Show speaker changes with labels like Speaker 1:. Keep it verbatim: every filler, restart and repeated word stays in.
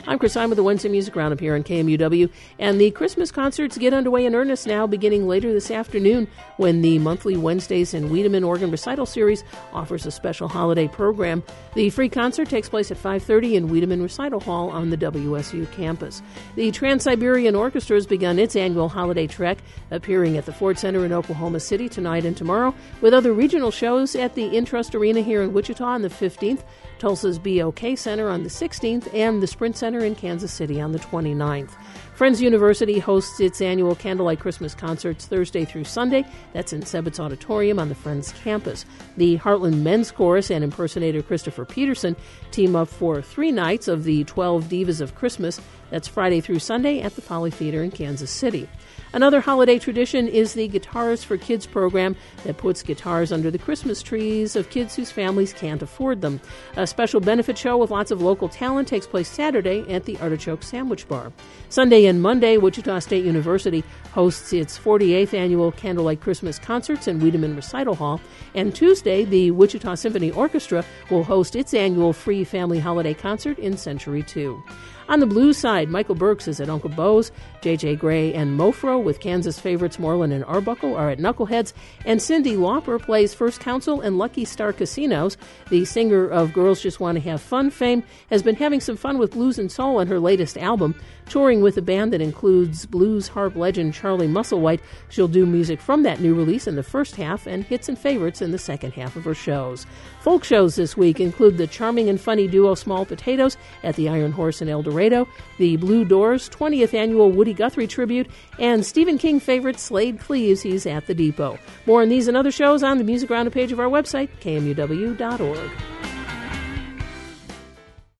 Speaker 1: I'm Chris Simon with the Wednesday Music Roundup here on K M U W, and the Christmas concerts get underway in earnest now, beginning later this afternoon when the monthly Wednesdays in Wiedemann Organ Recital Series offers a special holiday program. The free concert takes place at five thirty in Wiedemann Recital Hall on the W S U campus. The Trans-Siberian Orchestra has begun its annual holiday trek, appearing at the Ford Center in Oklahoma City tonight and tomorrow, with other regional shows at the Intrust Arena here in Wichita on the fifteenth, Tulsa's B O K Center on the sixteenth, and the Sprint Center in Kansas City on the twenty-ninth. Friends University hosts its annual Candlelight Christmas concerts Thursday through Sunday. That's in Sebitz Auditorium on the Friends campus. The Heartland Men's Chorus and impersonator Christopher Peterson team up for three nights of the twelve Divas of Christmas. That's Friday through Sunday at the Folly Theater in Kansas City. Another holiday tradition is the Guitars for Kids program that puts guitars under the Christmas trees of kids whose families can't afford them. A special benefit show with lots of local talent takes place Saturday at the Artichoke Sandwich Bar. Sunday and Monday, Wichita State University hosts its forty-eighth annual Candlelight Christmas concerts in Wiedemann Recital Hall. And Tuesday, the Wichita Symphony Orchestra will host its annual free family holiday concert in Century two. On the blues side, Michael Burks is at Uncle Bo's, J J Gray and Mofro with Kansas favorites Moreland and Arbuckle are at Knuckleheads, and Cyndi Lauper plays First Council and Lucky Star Casinos. The singer of Girls Just Want to Have Fun fame has been having some fun with blues and soul on her latest album. Touring with a band that includes blues harp legend Charlie Musselwhite, she'll do music from that new release in the first half and hits and favorites in the second half of her shows. Folk shows this week include the charming and funny duo Small Potatoes at the Iron Horse in El Dorado, the Blue Doors' twentieth annual Woody Guthrie tribute, and Stephen King favorite Slade Cleaves. He's at the Depot. More on these and other shows on the Music Roundup page of our website, K M U W dot org.